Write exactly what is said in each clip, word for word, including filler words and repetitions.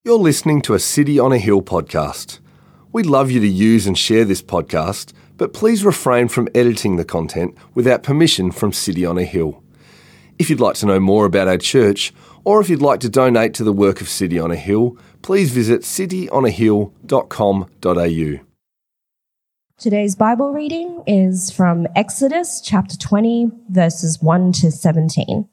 You're listening to a City on a Hill podcast. We'd love you to use and share this podcast, but please refrain from editing the content without permission from City on a Hill. If you'd like to know more about our church, or if you'd like to donate to the work of City on a Hill, please visit city on a hill dot com dot a u. Today's Bible reading is from Exodus chapter twenty, verses one to seventeen.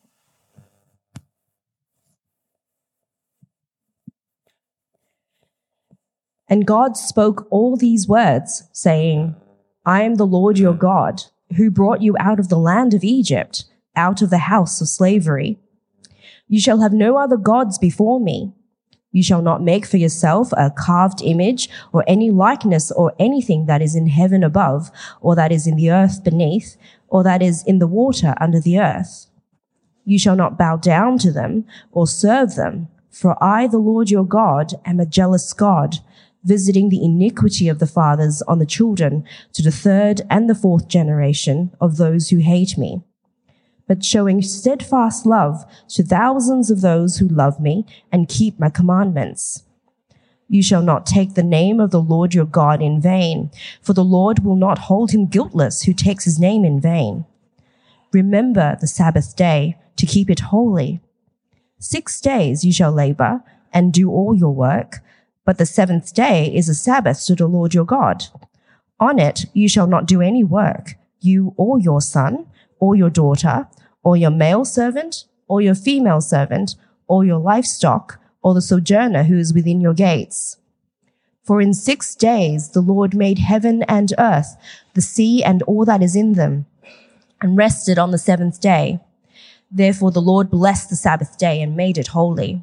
And God spoke all these words, saying, I am the Lord your God, who brought you out of the land of Egypt, out of the house of slavery. You shall have no other gods before me. You shall not make for yourself a carved image or any likeness or anything that is in heaven above, or that is in the earth beneath, or that is in the water under the earth. You shall not bow down to them or serve them, for I, the Lord your God, am a jealous God, visiting the iniquity of the fathers on the children to the third and the fourth generation of those who hate me, but showing steadfast love to thousands of those who love me and keep my commandments. You shall not take the name of the Lord your God in vain, for the Lord will not hold him guiltless who takes his name in vain. Remember the Sabbath day to keep it holy. Six days you shall labor and do all your work, but the seventh day is a Sabbath to the Lord your God. On it you shall not do any work, you or your son, or your daughter, or your male servant, or your female servant, or your livestock, or the sojourner who is within your gates. For in six days the Lord made heaven and earth, the sea and all that is in them, and rested on the seventh day. Therefore the Lord blessed the Sabbath day and made it holy.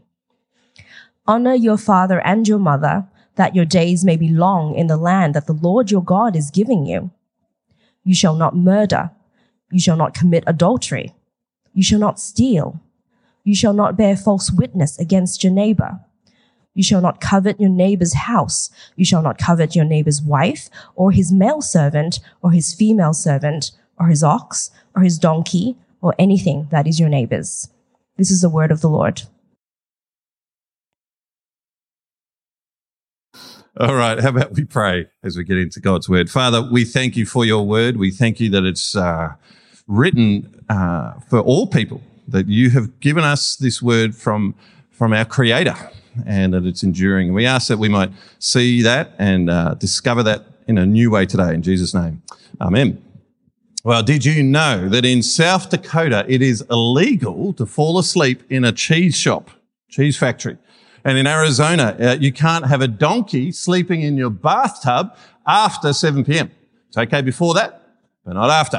Honor your father and your mother, that your days may be long in the land that the Lord your God is giving you. You shall not murder. You shall not commit adultery. You shall not steal. You shall not bear false witness against your neighbor. You shall not covet your neighbor's house. You shall not covet your neighbor's wife, or his male servant, or his female servant, or his ox, or his donkey, or anything that is your neighbor's. This is the word of the Lord. All right, how about we pray as we get into God's word? Father, we thank you for your word. We thank you that it's uh, written uh, for all people, that you have given us this word from, from our Creator and that it's enduring. And we ask that we might see that and uh, discover that in a new way today. In Jesus' name, amen. Well, did you know that in South Dakota it is illegal to fall asleep in a cheese shop, cheese factory? And in Arizona, uh, you can't have a donkey sleeping in your bathtub after seven p.m. It's okay before that, but not after.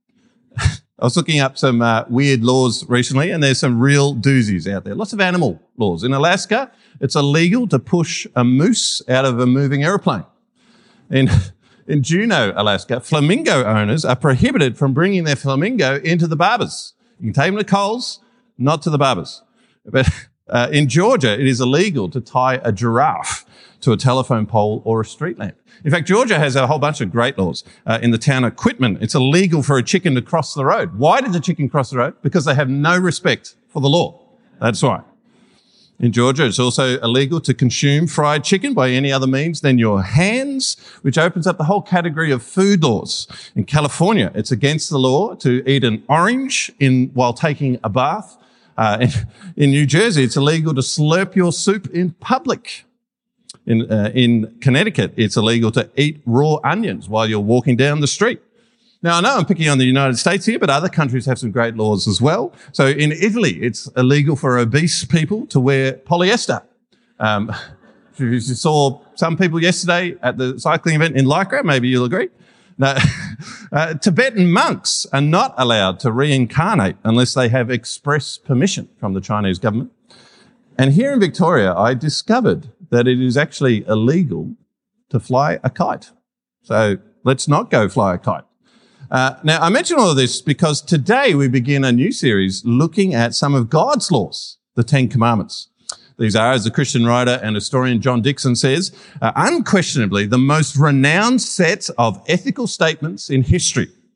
I was looking up some uh, weird laws recently, and there's some real doozies out there. Lots of animal laws. In Alaska, it's illegal to push a moose out of a moving aeroplane. In, in Juneau, Alaska, flamingo owners are prohibited from bringing their flamingo into the barbers. You can take them to Coles, not to the barbers. But Uh, in Georgia, it is illegal to tie a giraffe to a telephone pole or a street lamp. In fact, Georgia has a whole bunch of great laws. Uh, in the town of Quitman, it's illegal for a chicken to cross the road. Why did the chicken cross the road? Because they have no respect for the law. That's why. In Georgia, it's also illegal to consume fried chicken by any other means than your hands, which opens up the whole category of food laws. In California, it's against the law to eat an orange in while taking a bath. Uh, in, in New Jersey, it's illegal to slurp your soup in public. In, uh, in Connecticut, it's illegal to eat raw onions while you're walking down the street. Now, I know I'm picking on the United States here, but other countries have some great laws as well. So in Italy, it's illegal for obese people to wear polyester. Um, if you saw some people yesterday at the cycling event in Lycra, maybe you'll agree. Now, uh, Tibetan monks are not allowed to reincarnate unless they have express permission from the Chinese government. And here in Victoria, I discovered that it is actually illegal to fly a kite. So let's not go fly a kite. Uh, now, I mention all of this because today we begin a new series looking at some of God's laws, the Ten Commandments. These are, as the Christian writer and historian John Dixon says, uh, unquestionably the most renowned set of ethical statements in history.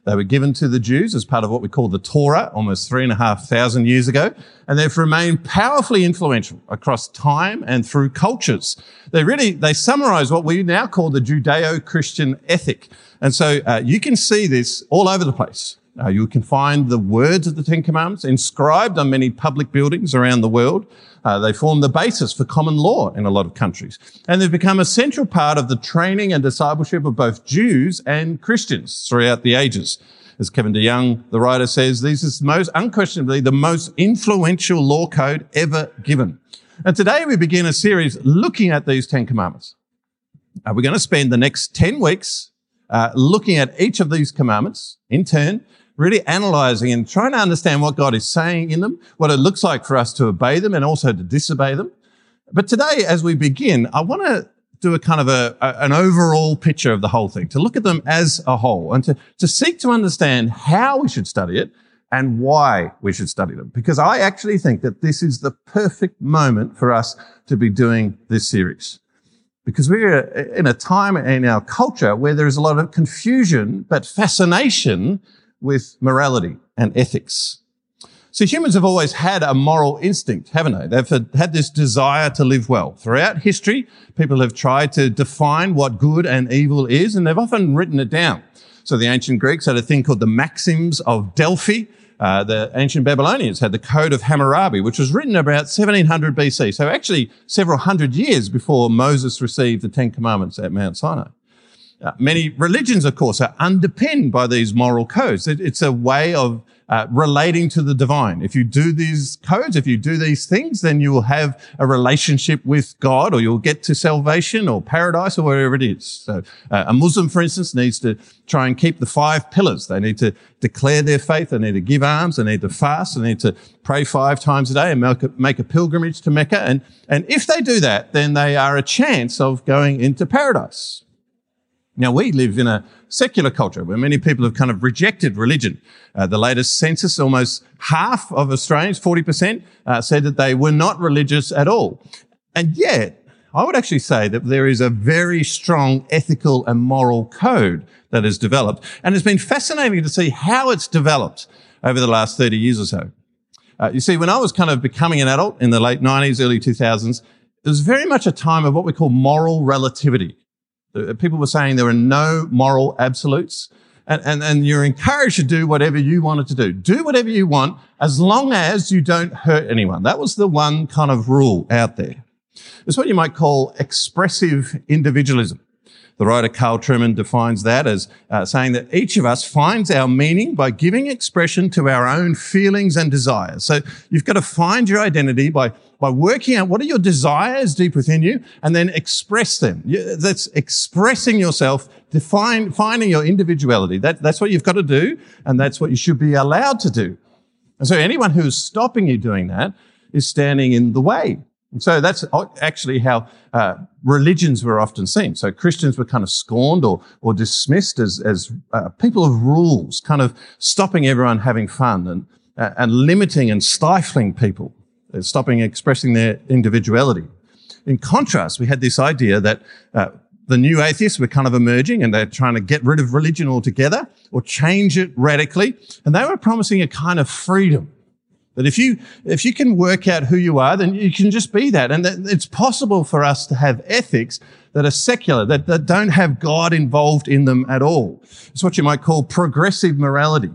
They were given to the Jews as part of what we call the Torah almost three and a half thousand years ago, and they've remained powerfully influential across time and through cultures. They really, they summarize what we now call the Judeo-Christian ethic. And so uh, you can see this all over the place. Uh, you can find the words of the Ten Commandments inscribed on many public buildings around the world. Uh, they form the basis for common law in a lot of countries. And they've become a central part of the training and discipleship of both Jews and Christians throughout the ages. As Kevin DeYoung, the writer, says, this is most unquestionably the most influential law code ever given. And today we begin a series looking at these Ten Commandments. Uh, we're going to spend the next ten weeks uh, looking at each of these commandments in turn, really analysing and trying to understand what God is saying in them, what it looks like for us to obey them and also to disobey them. But today, as we begin, I want to do a kind of a, a an overall picture of the whole thing, to look at them as a whole and to, to seek to understand how we should study it and why we should study them. Because I actually think that this is the perfect moment for us to be doing this series. Because we're in a time in our culture where there is a lot of confusion, but fascination with morality and ethics. So humans have always had a moral instinct, haven't they? They've had this desire to live well. Throughout history, people have tried to define what good and evil is, and they've often written it down. So the ancient Greeks had a thing called the Maxims of Delphi. Uh, the ancient Babylonians had the Code of Hammurabi, which was written about seventeen hundred B C. So actually several hundred years before Moses received the Ten Commandments at Mount Sinai. Uh, many religions, of course, are underpinned by these moral codes. It, it's a way of uh, relating to the divine. If you do these codes, if you do these things, then you will have a relationship with God, or you'll get to salvation or paradise or wherever it is. So uh, a Muslim, for instance, needs to try and keep the five pillars. They need to declare their faith. They need to give alms. They need to fast. They need to pray five times a day and make a, make a pilgrimage to Mecca. And, and if they do that, then they are a chance of going into paradise. Now, we live in a secular culture where many people have kind of rejected religion. Uh, the latest census, almost half of Australians, forty percent, uh, said that they were not religious at all. And yet, I would actually say that there is a very strong ethical and moral code that has developed. And it's been fascinating to see how it's developed over the last thirty years or so. Uh, you see, when I was kind of becoming an adult in the late nineties, early two thousands, it was very much a time of what we call moral relativity. People were saying there are no moral absolutes, and, and, and you're encouraged to do whatever you wanted to do. Do whatever you want as long as you don't hurt anyone. That was the one kind of rule out there. It's what you might call expressive individualism. The writer Carl Trueman defines that as uh, saying that each of us finds our meaning by giving expression to our own feelings and desires. So you've got to find your identity by, by working out what are your desires deep within you and then express them. That's expressing yourself, define, finding your individuality. That, that's what you've got to do, and that's what you should be allowed to do. And so anyone who's stopping you doing that is standing in the way. And so that's actually how uh, religions were often seen. So Christians were kind of scorned or, or dismissed as, as uh, people of rules, kind of stopping everyone having fun and, uh, and limiting and stifling people, stopping expressing their individuality. In contrast, we had this idea that uh, the new atheists were kind of emerging and they're trying to get rid of religion altogether or change it radically. And they were promising a kind of freedom. That if you, if you can work out who you are, then you can just be that. And that it's possible for us to have ethics that are secular, that, that don't have God involved in them at all. It's what you might call progressive morality.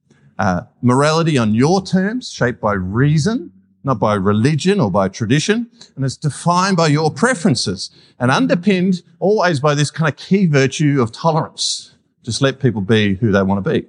Uh, morality on your terms, shaped by reason, not by religion or by tradition. And it's defined by your preferences and underpinned always by this kind of key virtue of tolerance. Just let people be who they want to be.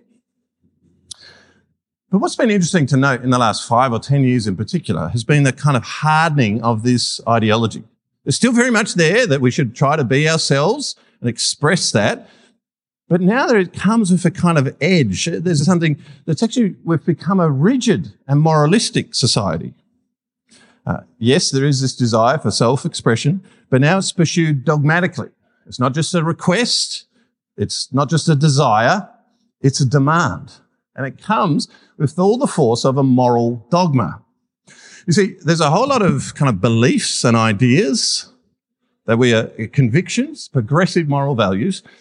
But what's been interesting to note in the last five or ten years in particular has been the kind of hardening of this ideology. It's still very much there that we should try to be ourselves and express that. But now that it comes with a kind of edge, there's something that's actually, we've become a rigid and moralistic society. Uh, yes, there is this desire for self-expression, but now it's pursued dogmatically. It's not just a request. It's not just a desire. It's a demand. And it comes with all the force of a moral dogma. You see, there's a whole lot of kind of beliefs and ideas that we are convictions, progressive moral values,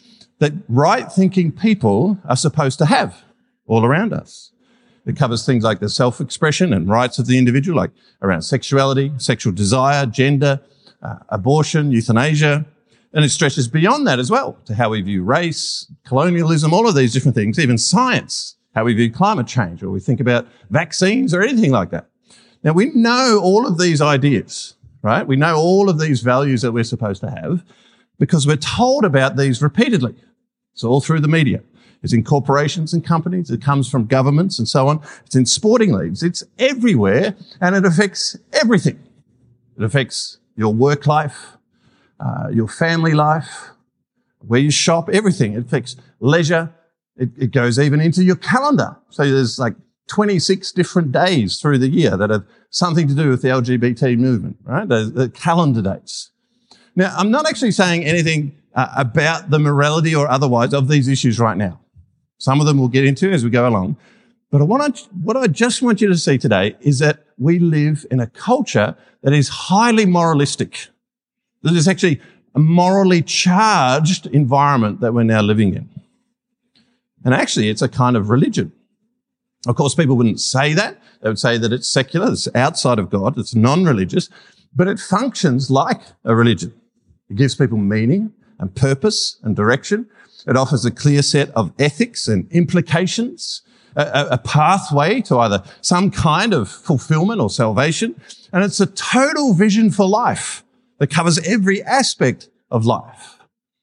that right-thinking people are supposed to have all around us. It covers things like the self-expression and rights of the individual, like around sexuality, sexual desire, gender, uh, abortion, euthanasia. And it stretches beyond that as well to how we view race, colonialism, all of these different things, even science, how we view climate change, or we think about vaccines or anything like that. Now, we know all of these ideas, right? We know all of these values that we're supposed to have because we're told about these repeatedly. It's all through the media. It's in corporations and companies. It comes from governments and so on. It's in sporting leagues. It's everywhere, and it affects everything. It affects your work life, uh, your family life, where you shop, everything. It affects leisure. It, it goes even into your calendar. So there's like twenty-six different days through the year that have something to do with the L G B T movement, right? The, the calendar dates. Now, I'm not actually saying anything uh, about the morality or otherwise of these issues right now. Some of them we'll get into as we go along. But what I, what I just want you to see today is that we live in a culture that is highly moralistic. That is actually a morally charged environment that we're now living in. And actually, it's a kind of religion. Of course, people wouldn't say that. They would say that it's secular, it's outside of God, it's non-religious, but it functions like a religion. It gives people meaning and purpose and direction. It offers a clear set of ethics and implications, a, a pathway to either some kind of fulfillment or salvation. And it's a total vision for life that covers every aspect of life.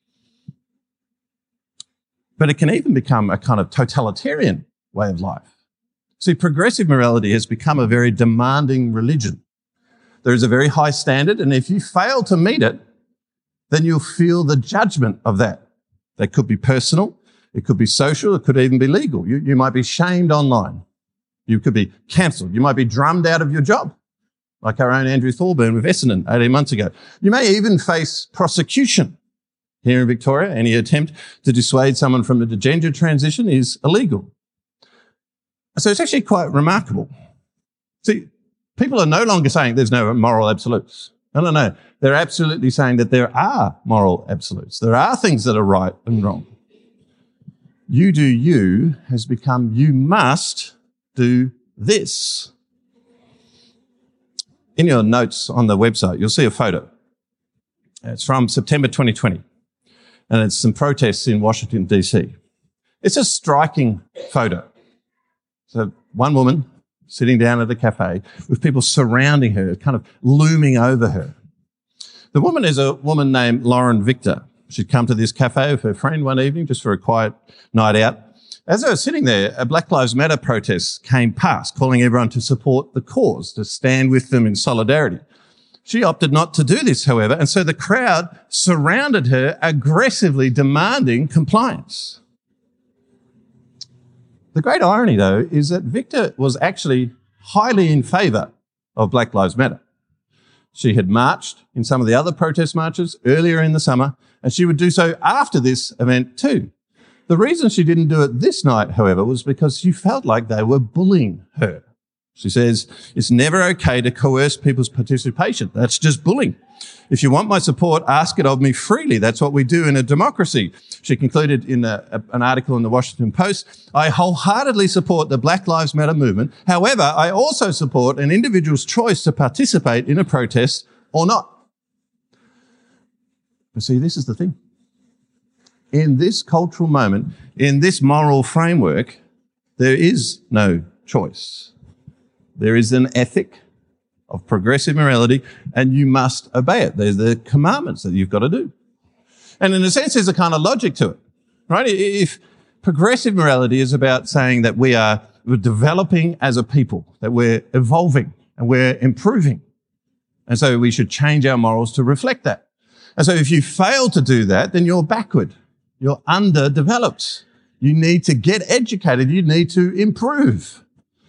But it can even become a kind of totalitarian way of life. See, progressive morality has become a very demanding religion. There is a very high standard, and if you fail to meet it, then you'll feel the judgment of that. That could be personal, it could be social, it could even be legal. You, you might be shamed online. You could be cancelled. You might be drummed out of your job, like our own Andrew Thorburn with Essendon eighteen months ago. You may even face prosecution. Here in Victoria, any attempt to dissuade someone from a gender transition is illegal. So it's actually quite remarkable. See, people are no longer saying there's no moral absolutes. No, no, no. They're absolutely saying that there are moral absolutes. There are things that are right and wrong. You do you has become you must do this. In your notes on the website, you'll see a photo. It's from September twenty twenty, and it's some protests in Washington, D C. It's a striking photo. So one woman sitting down at a cafe with people surrounding her, kind of looming over her. The woman is a woman named Lauren Victor. She'd come to this cafe with her friend one evening just for a quiet night out. As they were sitting there, a Black Lives Matter protest came past, calling everyone to support the cause, to stand with them in solidarity. She opted not to do this, however, and so the crowd surrounded her, aggressively demanding compliance. The great irony, though, is that Victor was actually highly in favour of Black Lives Matter. She had marched in some of the other protest marches earlier in the summer, and she would do so after this event too. The reason she didn't do it this night, however, was because she felt like they were bullying her. She says, it's never okay to coerce people's participation. That's just bullying. If you want my support, ask it of me freely. That's what we do in a democracy. She concluded in a, a, an article in the Washington Post, I wholeheartedly support the Black Lives Matter movement. However, I also support an individual's choice to participate in a protest or not. But see, this is the thing. In this cultural moment, in this moral framework, there is no choice. There is an ethic of progressive morality, and you must obey it. There's the commandments that you've got to do. And in a sense, there's a kind of logic to it, right? If progressive morality is about saying that we are we're developing as a people, that we're evolving and we're improving, and so we should change our morals to reflect that. And so if you fail to do that, then you're backward. You're underdeveloped. You need to get educated. You need to improve.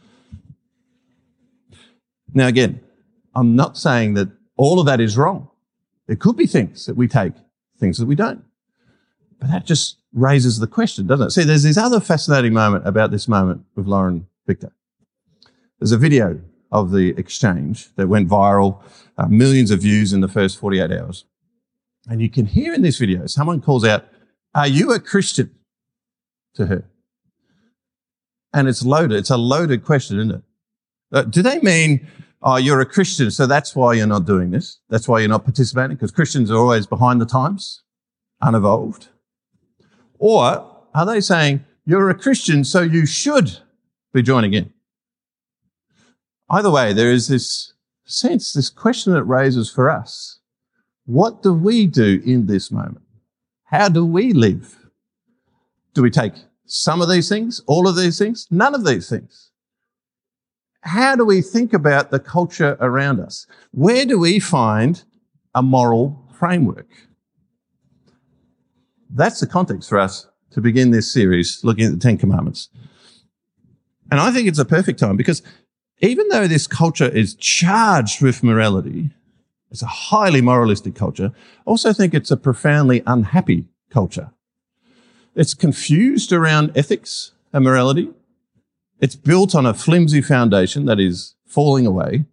Now, again, I'm not saying that all of that is wrong. There could be things that we take, things that we don't. But that just raises the question, doesn't it? See, there's this other fascinating moment about this moment with Lauren Victor. There's a video of the exchange that went viral, uh, millions of views in the first forty-eight hours. And you can hear in this video, someone calls out, are you a Christian? To her. And it's loaded. It's a loaded question, isn't it? Uh, do they mean, oh, you're a Christian, so that's why you're not doing this? That's why you're not participating? Because Christians are always behind the times, unevolved? Or are they saying, you're a Christian, so you should be joining in? Either way, there is this sense, this question it raises for us. What do we do in this moment? How do we live? Do we take some of these things, all of these things, none of these things? How do we think about the culture around us? Where do we find a moral framework? That's the context for us to begin this series looking at the Ten Commandments. And I think it's a perfect time because even though this culture is charged with morality, it's a highly moralistic culture, I also think it's a profoundly unhappy culture. It's confused around ethics and morality. It's built on a flimsy foundation that is falling away.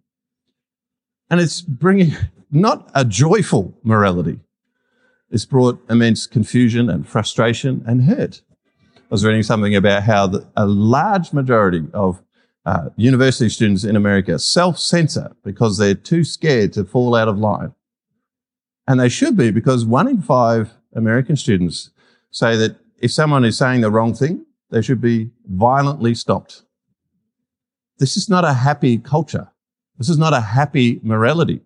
And it's bringing not a joyful morality. It's brought immense confusion and frustration and hurt. I was reading something about how the, a large majority of uh, university students in America self-censor because they're too scared to fall out of line. And they should be, because one in five American students say that if someone is saying the wrong thing, they should be violently stopped. This is not a happy culture. This is not a happy morality.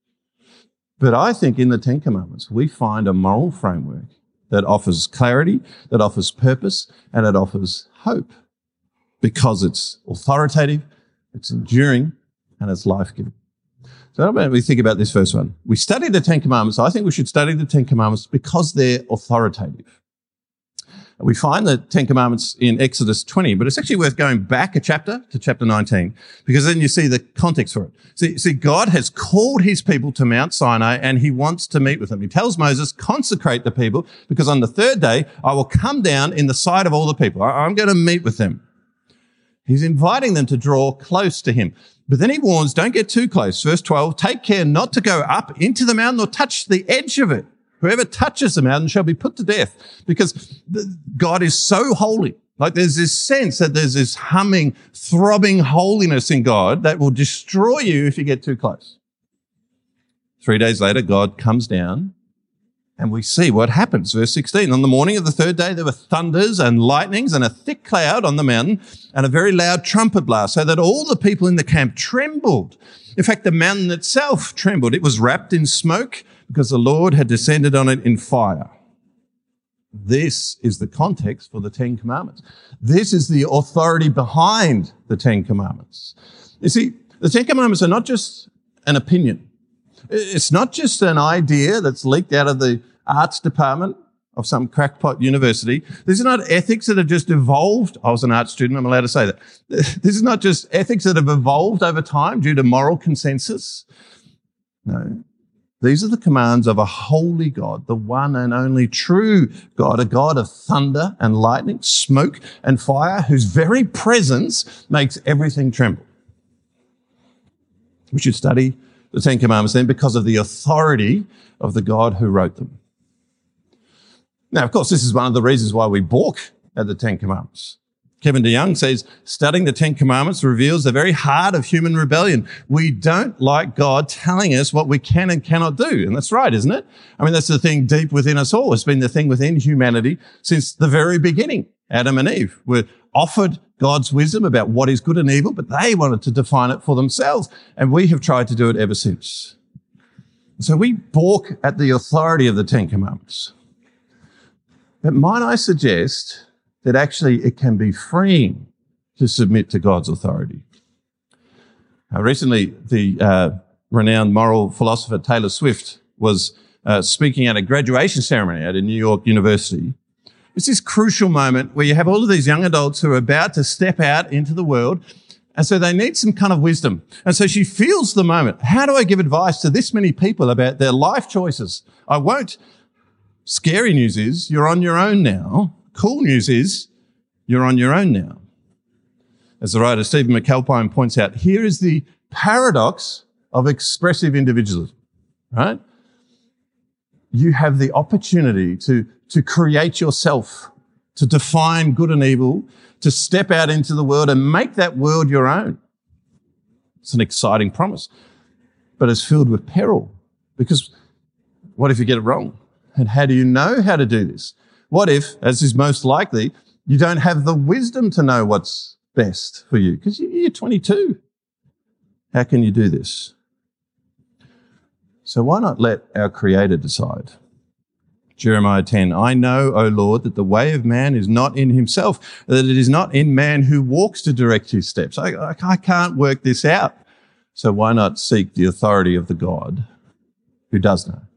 But I think in the Ten Commandments, we find a moral framework that offers clarity, that offers purpose, and it offers hope because it's authoritative, it's enduring, and it's life-giving. So how about we think about this first one? We study the Ten Commandments. I think we should study the Ten Commandments because they're authoritative. We find the Ten Commandments in Exodus twenty, but it's actually worth going back a chapter to chapter nineteen because then you see the context for it. See, see, God has called his people to Mount Sinai and he wants to meet with them. He tells Moses, consecrate the people because on the third day I will come down in the sight of all the people. I'm going to meet with them. He's inviting them to draw close to him. But then he warns, don't get too close. Verse twelve, take care not to go up into the mountain or touch the edge of it. Whoever touches the mountain shall be put to death because God is so holy. Like there's this sense that there's this humming, throbbing holiness in God that will destroy you if you get too close. Three days later, God comes down and we see what happens. Verse sixteen, on the morning of the third day, there were thunders and lightnings and a thick cloud on the mountain and a very loud trumpet blast so that all the people in the camp trembled. In fact, the mountain itself trembled. It was wrapped in smoke because the Lord had descended on it in fire. This is the context for the Ten Commandments. This is the authority behind the Ten Commandments. You see, the Ten Commandments are not just an opinion. It's not just an idea that's leaked out of the arts department of some crackpot university. These are not ethics that have just evolved. I was an art student, I'm allowed to say that. This is not just ethics that have evolved over time due to moral consensus. No. These are the commands of a holy God, the one and only true God, a God of thunder and lightning, smoke and fire, whose very presence makes everything tremble. We should study the Ten Commandments then because of the authority of the God who wrote them. Now, of course, this is one of the reasons why we balk at the Ten Commandments. Kevin DeYoung says, studying the Ten Commandments reveals the very heart of human rebellion. We don't like God telling us what we can and cannot do. And that's right, isn't it? I mean, that's the thing deep within us all. It's been the thing within humanity since the very beginning. Adam and Eve were offered God's wisdom about what is good and evil, but they wanted to define it for themselves. And we have tried to do it ever since. So we balk at the authority of the Ten Commandments. But might I suggest that actually it can be freeing to submit to God's authority. Now, recently, the uh, renowned moral philosopher Taylor Swift was uh, speaking at a graduation ceremony at a New York university. It's this crucial moment where you have all of these young adults who are about to step out into the world, and so they need some kind of wisdom. And so she feels the moment. How do I give advice to this many people about their life choices? I won't. Scary news is you're on your own now. Cool news is you're on your own now. As the writer Stephen McAlpine points out, here is the paradox of expressive individualism, right? you have the opportunity to, to create yourself, to define good and evil, to step out into the world and make that world your own. It's an exciting promise, but it's filled with peril, because what if you get it wrong? And how do you know how to do this? What if, as is most likely, you don't have the wisdom to know what's best for you? Because you're twenty-two. How can you do this? So why not let our Creator decide? Jeremiah ten, I know, O Lord, that the way of man is not in himself, that it is not in man who walks to direct his steps. I, I, I can't work this out. So why not seek the authority of the God who does know?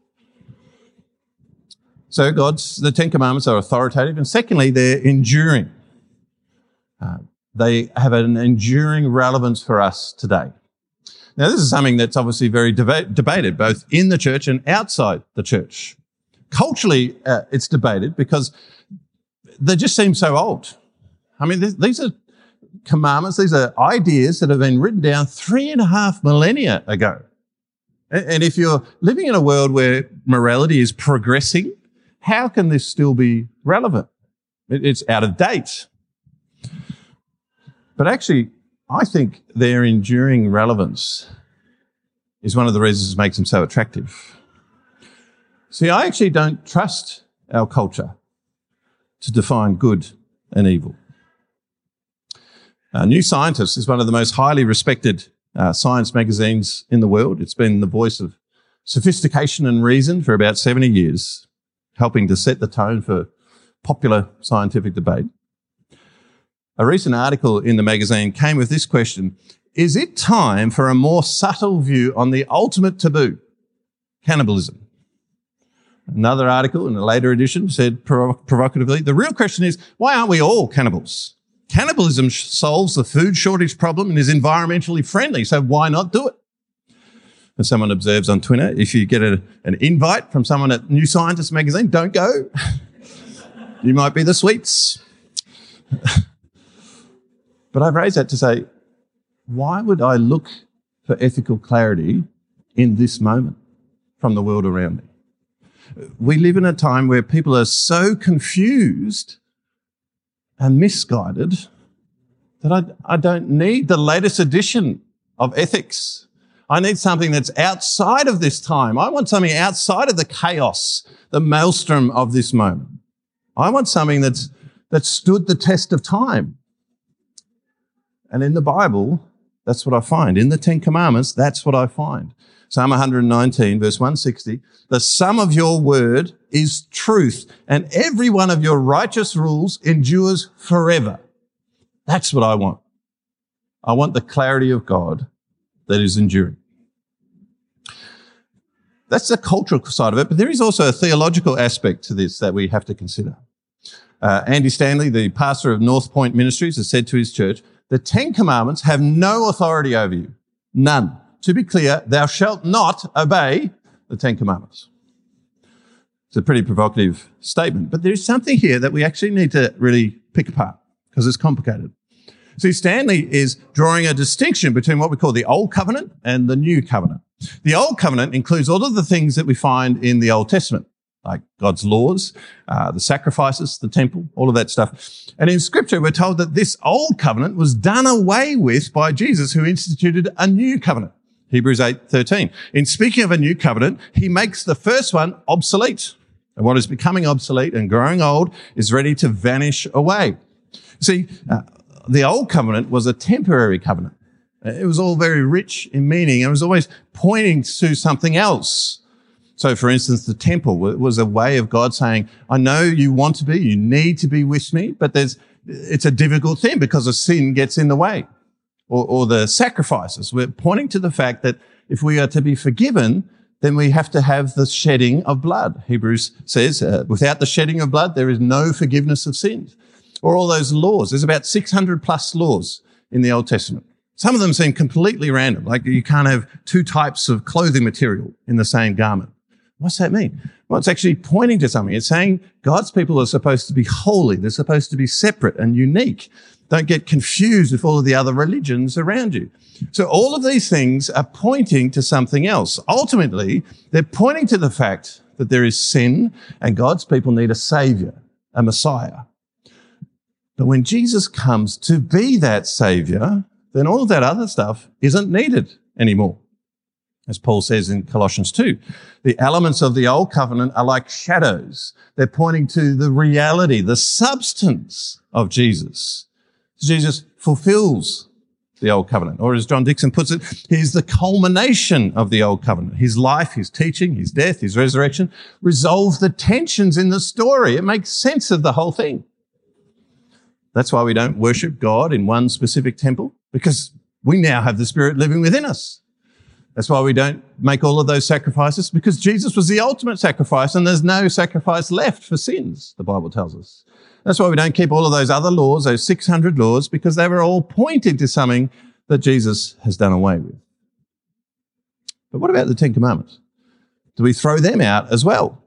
So God's, the Ten Commandments are authoritative, and secondly, they're enduring. Uh, they have an enduring relevance for us today. Now, this is something that's obviously very deba- debated, both in the church and outside the church. Culturally, uh, it's debated because they just seem so old. I mean, th- these are commandments, these are ideas that have been written down three and a half millennia ago. And, and if you're living in a world where morality is progressing, how can this still be relevant? It, it's out of date. But actually, I think their enduring relevance is one of the reasons it makes them so attractive. See, I actually don't trust our culture to define good and evil. Uh, New Scientist is one of the most highly respected uh, science magazines in the world. It's been the voice of sophistication and reason for about seventy years, helping to set the tone for popular scientific debate. A recent article in the magazine came with this question: is it time for a more subtle view on the ultimate taboo, cannibalism? Another article in a later edition said prov- provocatively, the real question is, why aren't we all cannibals? Cannibalism sh- solves the food shortage problem and is environmentally friendly, so why not do it? And someone observes on Twitter, if you get a, an invite from someone at New Scientist magazine, don't go. You might be the sweets. But I've raised that to say, why would I look for ethical clarity in this moment from the world around me? We live in a time where people are so confused and misguided that I, I don't need the latest edition of ethics. I need something that's outside of this time. I want something outside of the chaos, the maelstrom of this moment. I want something that's that stood the test of time. And in the Bible, that's what I find. In the Ten Commandments, that's what I find. Psalm one nineteen, verse one sixty, the sum of your word is truth, and every one of your righteous rules endures forever. That's what I want. I want the clarity of God that is enduring. That's the cultural side of it, but there is also a theological aspect to this that we have to consider. Uh, Andy Stanley, the pastor of North Point Ministries, has said to his church, the Ten Commandments have no authority over you. None. To be clear, thou shalt not obey the Ten Commandments. It's a pretty provocative statement, but there's something here that we actually need to really pick apart because it's complicated. See, Stanley is drawing a distinction between what we call the Old Covenant and the New Covenant. The Old Covenant includes all of the things that we find in the Old Testament, like God's laws, uh, the sacrifices, the temple, all of that stuff. And in Scripture, we're told that this Old Covenant was done away with by Jesus, who instituted a new covenant. Hebrews eight thirteen. In speaking of a new covenant, he makes the first one obsolete. And what is becoming obsolete and growing old is ready to vanish away. See, uh, the old covenant was a temporary covenant. It was all very rich in meaning. It was always pointing to something else. So, for instance, the temple was a way of God saying, I know you want to be, you need to be with me, but there's, it's a difficult thing because of sin gets in the way. Or, or the sacrifices. We're pointing to the fact that if we are to be forgiven, then we have to have the shedding of blood. Hebrews says, uh, without the shedding of blood, there is no forgiveness of sins. Or all those laws. There's about six hundred plus laws in the Old Testament. Some of them seem completely random, like you can't have two types of clothing material in the same garment. What's that mean? Well, it's actually pointing to something. It's saying God's people are supposed to be holy. They're supposed to be separate and unique. Don't get confused with all of the other religions around you. So all of these things are pointing to something else. Ultimately, they're pointing to the fact that there is sin and God's people need a saviour, a Messiah. But when Jesus comes to be that saviour, then all of that other stuff isn't needed anymore. As Paul says in Colossians two, the elements of the old covenant are like shadows. They're pointing to the reality, the substance of Jesus. Jesus fulfills the old covenant. Or as John Dixon puts it, he's the culmination of the old covenant. His life, his teaching, his death, his resurrection resolve the tensions in the story. It makes sense of the whole thing. That's why we don't worship God in one specific temple, because we now have the Spirit living within us. That's why we don't make all of those sacrifices, because Jesus was the ultimate sacrifice and there's no sacrifice left for sins, the Bible tells us. That's why we don't keep all of those other laws, those six hundred laws, because they were all pointing to something that Jesus has done away with. But what about the Ten Commandments? Do we throw them out as well?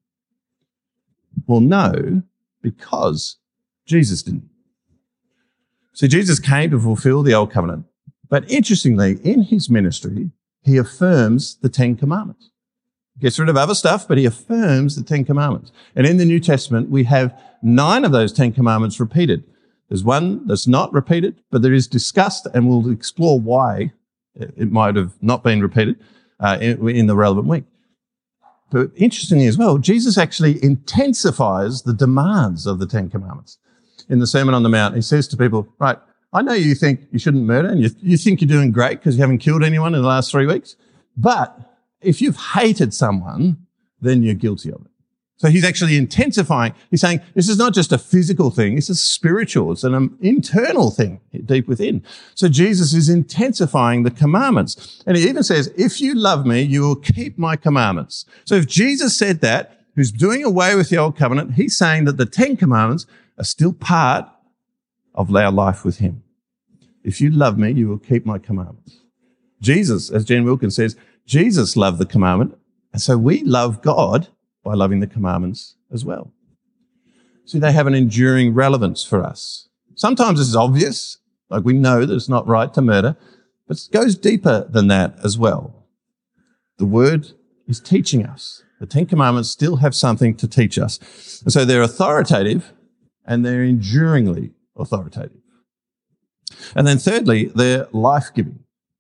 Well, no, because Jesus didn't. See, Jesus came to fulfill the Old Covenant, but interestingly, in his ministry, he affirms the Ten Commandments. He gets rid of other stuff, but he affirms the Ten Commandments. And in the New Testament, we have nine of those Ten Commandments repeated. There's one that's not repeated, but there is discussed, and we'll explore why it might have not been repeated uh, in, in the relevant week. But interestingly as well, Jesus actually intensifies the demands of the Ten Commandments. In the Sermon on the Mount, he says to people, right, I know you think you shouldn't murder and you, you think you're doing great because you haven't killed anyone in the last three weeks. But if you've hated someone, then you're guilty of it. So he's actually intensifying. He's saying this is not just a physical thing. It's a spiritual. It's an internal thing deep within. So Jesus is intensifying the commandments. And he even says, if you love me, you will keep my commandments. So if Jesus said that, who's doing away with the old covenant, he's saying that the Ten Commandments are still part of our life with him. If you love me, you will keep my commandments. Jesus, as Jen Wilkins says, Jesus loved the commandment, and so we love God by loving the commandments as well. See, they have an enduring relevance for us. Sometimes it's obvious, like we know that it's not right to murder, but it goes deeper than that as well. The word is teaching us. The Ten Commandments still have something to teach us. And so they're authoritative and they're enduringly authoritative. And then thirdly, they're life-giving.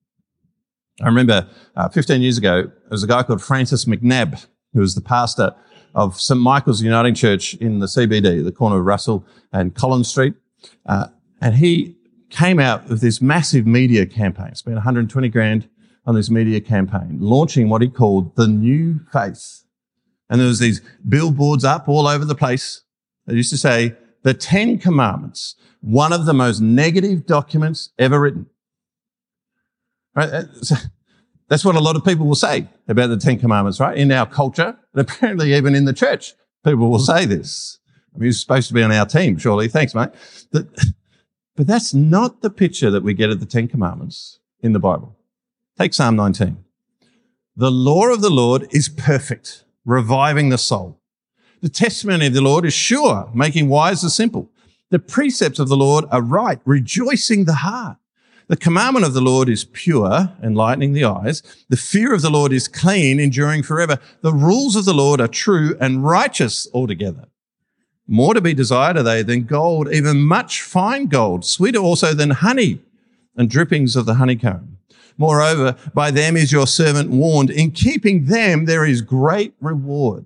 I remember uh, fifteen years ago, there was a guy called Francis McNabb, who was the pastor of Saint Michael's Uniting Church in the C B D, the corner of Russell and Collins Street. Uh, and he came out with this massive media campaign, spent one hundred twenty grand on this media campaign, launching what he called the New Faith. And there was these billboards up all over the place that used to say, the Ten Commandments, one of the most negative documents ever written. Right? That's what a lot of people will say about the Ten Commandments, right? In our culture, and apparently even in the church, people will say this. I mean, you're supposed to be on our team, surely. Thanks, mate. But, but that's not the picture that we get of the Ten Commandments in the Bible. Take Psalm nineteen. The law of the Lord is perfect, reviving the soul. The testimony of the Lord is sure, making wise the simple. The precepts of the Lord are right, rejoicing the heart. The commandment of the Lord is pure, enlightening the eyes. The fear of the Lord is clean, enduring forever. The rules of the Lord are true and righteous altogether. More to be desired are they than gold, even much fine gold, sweeter also than honey and drippings of the honeycomb. Moreover, by them is your servant warned. In keeping them, there is great reward.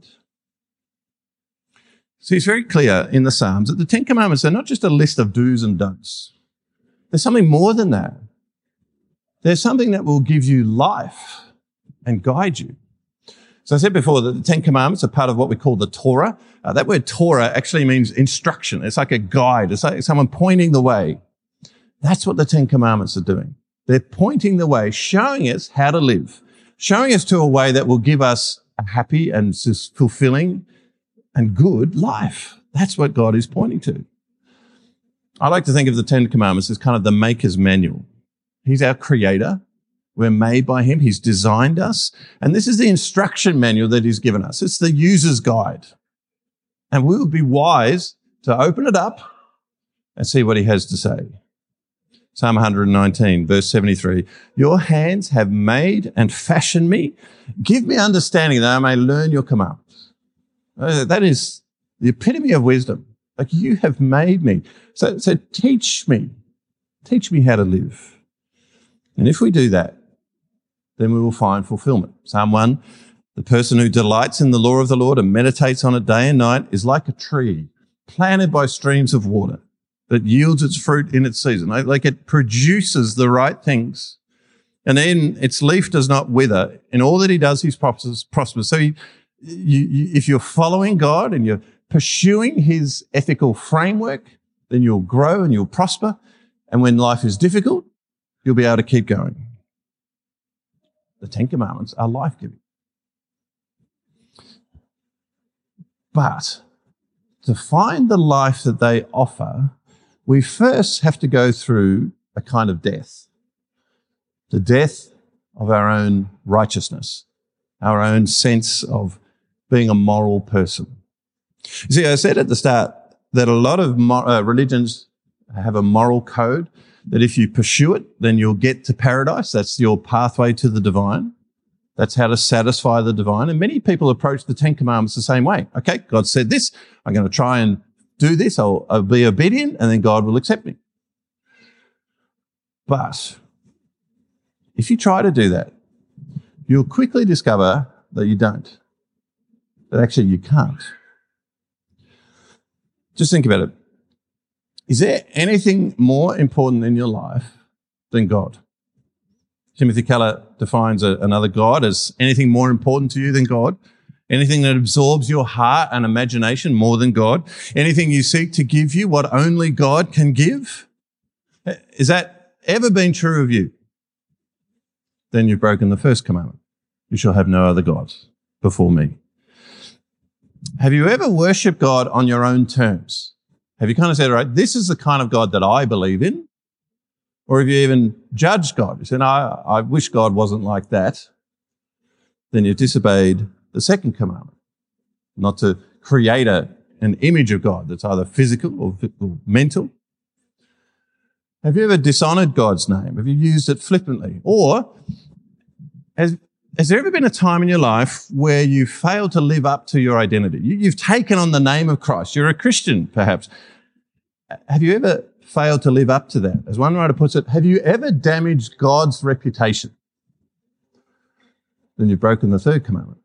So it's very clear in the Psalms that the Ten Commandments are not just a list of do's and don'ts. There's something more than that. There's something that will give you life and guide you. So I said before that the Ten Commandments are part of what we call the Torah. Uh, that word Torah actually means instruction. It's like a guide. It's like someone pointing the way. That's what the Ten Commandments are doing. They're pointing the way, showing us how to live, showing us to a way that will give us a happy and fulfilling and good life. That's what God is pointing to. I like to think of the Ten Commandments as kind of the maker's manual. He's our creator. We're made by him. He's designed us. And this is the instruction manual that he's given us. It's the user's guide. And we would be wise to open it up and see what he has to say. Psalm one nineteen, verse seventy-three, your hands have made and fashioned me. Give me understanding that I may learn your commandments. Uh, that is the epitome of wisdom. Like, you have made me. So, so teach me. Teach me how to live. And if we do that, then we will find fulfillment. Psalm one, the person who delights in the law of the Lord and meditates on it day and night is like a tree planted by streams of water that yields its fruit in its season. Like, it produces the right things. And then its leaf does not wither. In all that he does, he's prosperous. So you, you, if you're following God and you're pursuing his ethical framework, then you'll grow and you'll prosper. And when life is difficult, you'll be able to keep going. The Ten Commandments are life-giving. But to find the life that they offer, we first have to go through a kind of death. The death of our own righteousness, our own sense of being a moral person. You see, I said at the start that a lot of mo- uh, religions have a moral code that if you pursue it, then you'll get to paradise. That's your pathway to the divine. That's how to satisfy the divine. And many people approach the Ten Commandments the same way. Okay, God said this. I'm going to try and do this. I'll, I'll be obedient, and then God will accept me. But if you try to do that, you'll quickly discover that you don't. That actually you can't. Just think about it. Is there anything more important in your life than God? Timothy Keller defines a, another God as anything more important to you than God, anything that absorbs your heart and imagination more than God, anything you seek to give you what only God can give. Has that ever been true of you? Then you've broken the first commandment. You shall have no other gods before me. Have you ever worshipped God on your own terms? Have you kind of said, all right, this is the kind of God that I believe in? Or have you even judged God? You said, no, I wish God wasn't like that. Then you've disobeyed the second commandment, not to create a, an image of God that's either physical or, or mental. Have you ever dishonored God's name? Have you used it flippantly? Or has, has there ever been a time in your life where you failed to live up to your identity? You, you've taken on the name of Christ. You're a Christian, perhaps. Have you ever failed to live up to that? As one writer puts it, have you ever damaged God's reputation? Then you've broken the third commandment.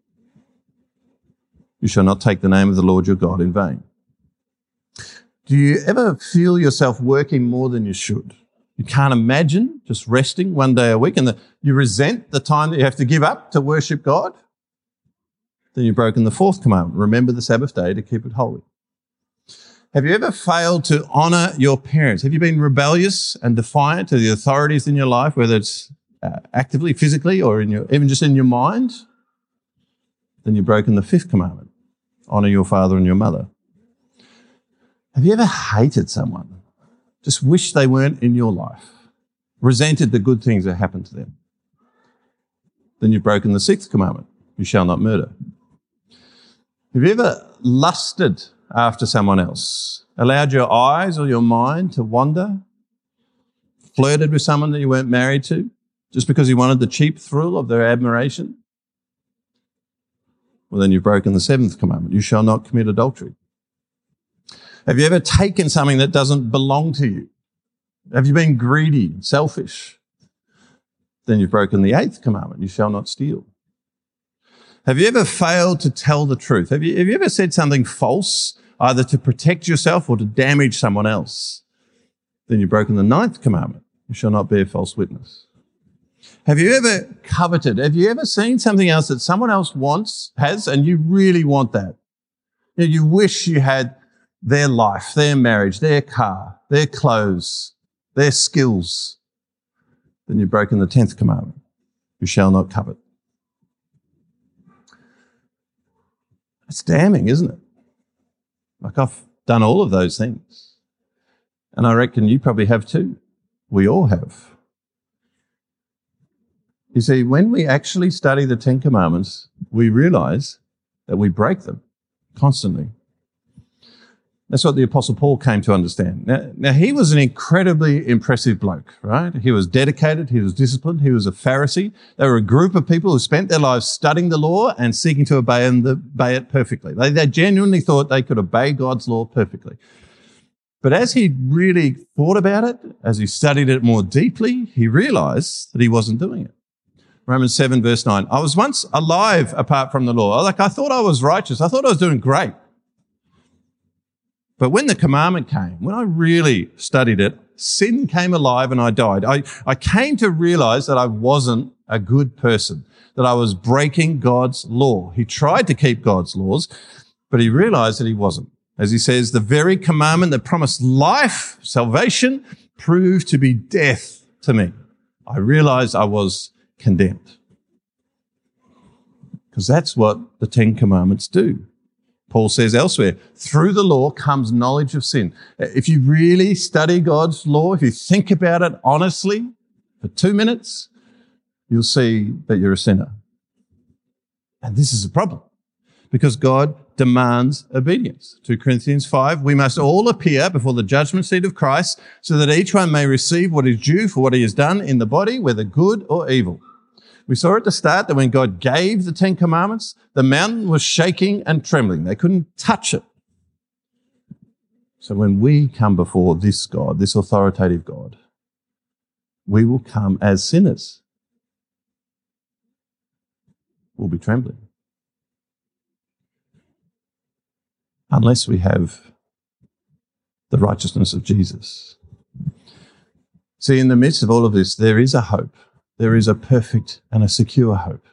You shall not take the name of the Lord your God in vain. Do you ever feel yourself working more than you should? You can't imagine just resting one day a week, and the, you resent the time that you have to give up to worship God? Then you've broken the fourth commandment. Remember the Sabbath day to keep it holy. Have you ever failed to honour your parents? Have you been rebellious and defiant to the authorities in your life, whether it's uh, actively, physically, or in your, even just in your mind? Then you've broken the fifth commandment. Honour your father and your mother. Have you ever hated someone? Just wished they weren't in your life? Resented the good things that happened to them? Then you've broken the sixth commandment. You shall not murder. Have you ever lusted after someone else? Allowed your eyes or your mind to wander? Flirted with someone that you weren't married to just because you wanted the cheap thrill of their admiration? Well, then you've broken the seventh commandment. You shall not commit adultery. Have you ever taken something that doesn't belong to you? Have you been greedy, selfish? Then you've broken the eighth commandment. You shall not steal. Have you ever failed to tell the truth? Have you, have you ever said something false, either to protect yourself or to damage someone else? Then you've broken the ninth commandment. You shall not bear false witness. Have you ever coveted? Have you ever seen something else that someone else wants, has, and you really want that? You know, you wish you had their life, their marriage, their car, their clothes, their skills. Then you've broken the tenth commandment. You shall not covet. It's damning, isn't it? Like, I've done all of those things. And I reckon you probably have too. We all have. You see, when we actually study the Ten Commandments, we realise that we break them constantly. That's what the Apostle Paul came to understand. Now, now, he was an incredibly impressive bloke, right? He was dedicated, he was disciplined, he was a Pharisee. They were a group of people who spent their lives studying the law and seeking to obey, and obey it perfectly. They, they genuinely thought they could obey God's law perfectly. But as he really thought about it, as he studied it more deeply, he realized that he wasn't doing it. Romans seven, verse nine, I was once alive apart from the law. Like, I thought I was righteous. I thought I was doing great. But when the commandment came, when I really studied it, sin came alive and I died. I, I came to realize that I wasn't a good person, that I was breaking God's law. He tried to keep God's laws, but he realized that he wasn't. As he says, the very commandment that promised life, salvation, proved to be death to me. I realized I was condemned. Because that's what the Ten Commandments do. Paul says elsewhere, through the law comes knowledge of sin. If you really study God's law, if you think about it honestly for two minutes, you'll see that you're a sinner. And this is a problem because God demands obedience. Second Corinthians five, we must all appear before the judgment seat of Christ so that each one may receive what is due for what he has done in the body, whether good or evil. We saw at the start that when God gave the Ten Commandments, the mountain was shaking and trembling. They couldn't touch it. So when we come before this God, this authoritative God, we will come as sinners. We'll be trembling. Unless we have the righteousness of Jesus. See, in the midst of all of this, there is a hope. There is a perfect and a secure hope.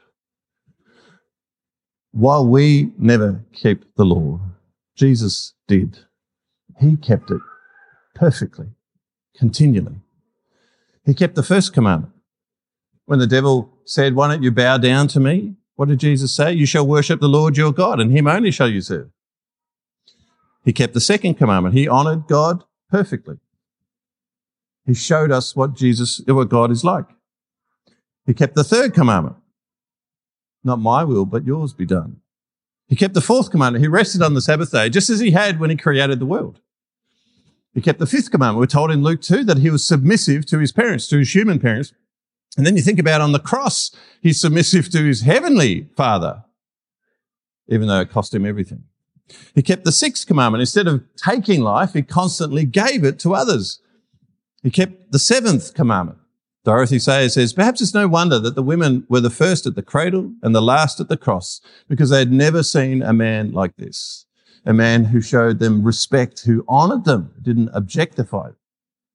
While we never kept the law, Jesus did. He kept it perfectly, continually. He kept the first commandment. When the devil said, why don't you bow down to me? What did Jesus say? You shall worship the Lord your God, and him only shall you serve. He kept the second commandment. He honored God perfectly. He showed us what Jesus, what God is like. He kept the third commandment. Not my will, but yours be done. He kept the fourth commandment. He rested on the Sabbath day, just as he had when he created the world. He kept the fifth commandment. We're told in Luke two that he was submissive to his parents, to his human parents. And then you think about on the cross, he's submissive to his heavenly Father, even though it cost him everything. He kept the sixth commandment. Instead of taking life, he constantly gave it to others. He kept the seventh commandment. Dorothy Sayers says, perhaps it's no wonder that the women were the first at the cradle and the last at the cross, because they had never seen a man like this, a man who showed them respect, who honored them, didn't objectify them.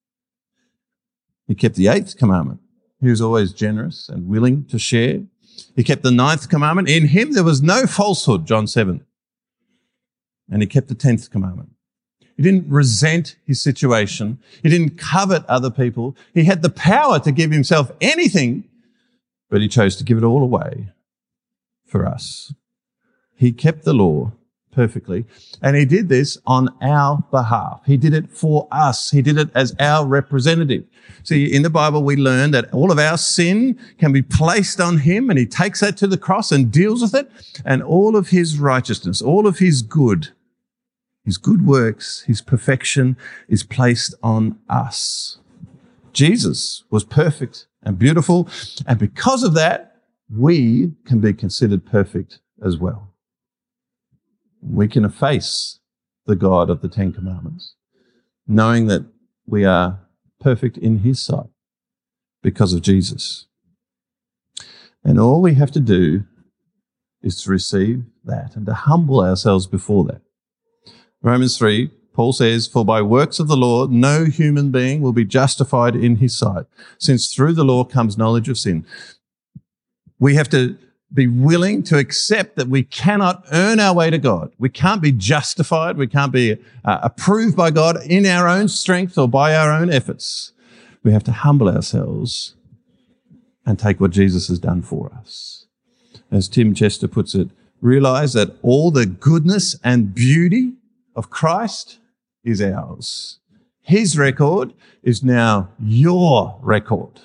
He kept the eighth commandment. He was always generous and willing to share. He kept the ninth commandment. In him there was no falsehood, John seven. And he kept the tenth commandment. He didn't resent his situation. He didn't covet other people. He had the power to give himself anything, but he chose to give it all away for us. He kept the law perfectly, and he did this on our behalf. He did it for us. He did it as our representative. See, in the Bible, we learn that all of our sin can be placed on him, and he takes that to the cross and deals with it, and all of his righteousness, all of his good, his good works, his perfection is placed on us. Jesus was perfect and beautiful, and because of that, we can be considered perfect as well. We can face the God of the Ten Commandments, knowing that we are perfect in his sight because of Jesus. And all we have to do is to receive that and to humble ourselves before that. Romans three, Paul says, for by works of the law, no human being will be justified in his sight, since through the law comes knowledge of sin. We have to be willing to accept that we cannot earn our way to God. We can't be justified. We can't be uh, approved by God in our own strength or by our own efforts. We have to humble ourselves and take what Jesus has done for us. As Tim Chester puts it, realize that all the goodness and beauty of Christ is ours. His record is now your record.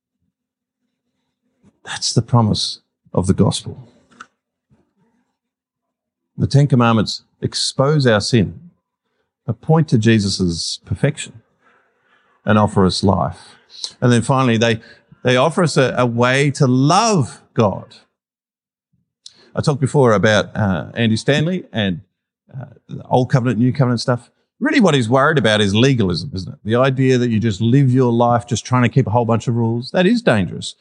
That's the promise of the gospel. The Ten Commandments expose our sin, but point to Jesus' perfection and offer us life. And then finally, they, they offer us a, a way to love God. I talked before about uh, Andy Stanley and uh, the Old Covenant, New Covenant stuff. Really what he's worried about is legalism, isn't it? The idea that you just live your life just trying to keep a whole bunch of rules. That is dangerous.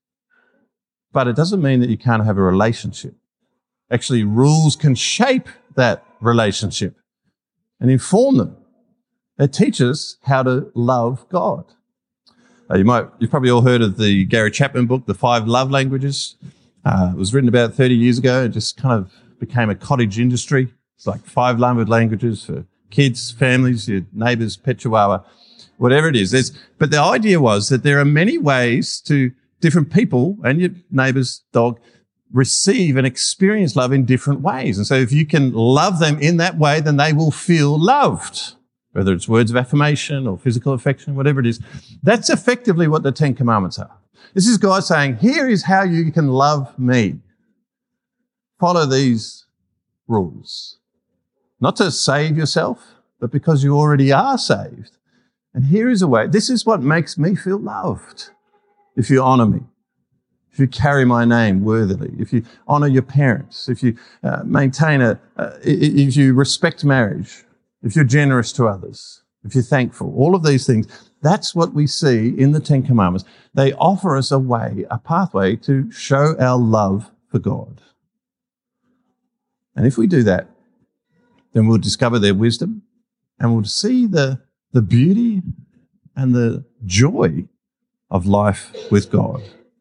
But it doesn't mean that you can't have a relationship. Actually, rules can shape that relationship and inform them. It teaches how to love God. Uh, you might, you've probably all heard of the Gary Chapman book, The Five Love Languages. Uh, it was written about thirty years ago. It just kind of became a cottage industry. It's like five love languages for kids, families, your neighbours, pet chihuahua, whatever it is. There's, but the idea was that there are many ways to different people and your neighbour's dog receive and experience love in different ways. And so if you can love them in that way, then they will feel loved, whether it's words of affirmation or physical affection, whatever it is. That's effectively what the Ten Commandments are. This is God saying, here is how you can love me. Follow these rules. Not to save yourself, but because you already are saved. And here is a way. This is what makes me feel loved. If you honour me, if you carry my name worthily, if you honour your parents, if you uh, maintain a, uh, if you respect marriage, if you're generous to others, if you're thankful, all of these things, that's what we see in the Ten Commandments. They offer us a way, a pathway to show our love for God. And if we do that, then we'll discover their wisdom and we'll see the, the beauty and the joy of life with God.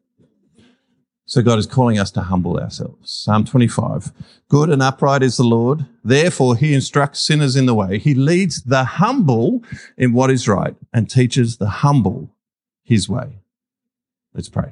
So God is calling us to humble ourselves. Psalm twenty-five, good and upright is the Lord. Therefore, he instructs sinners in the way. He leads the humble in what is right and teaches the humble his way. Let's pray.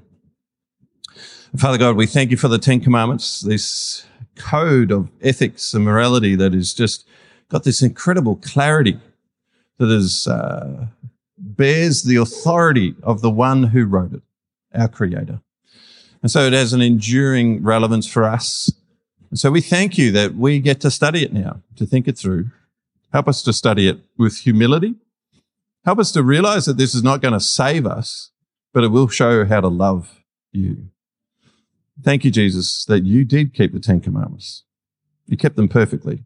Father God, we thank you for the Ten Commandments, this code of ethics and morality that has just got this incredible clarity that is, uh, bears the authority of the one who wrote it, our Creator. And so it has an enduring relevance for us. And so we thank you that we get to study it now, to think it through. Help us to study it with humility. Help us to realize that this is not going to save us, but it will show how to love you. Thank you, Jesus, that you did keep the Ten Commandments. You kept them perfectly.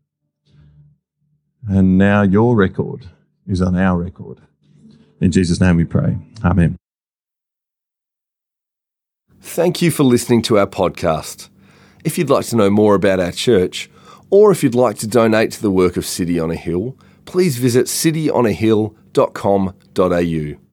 And now your record is on our record. In Jesus' name we pray. Amen. Thank you for listening to our podcast. If you'd like to know more about our church, or if you'd like to donate to the work of City on a Hill, please visit city on a hill dot com dot a u.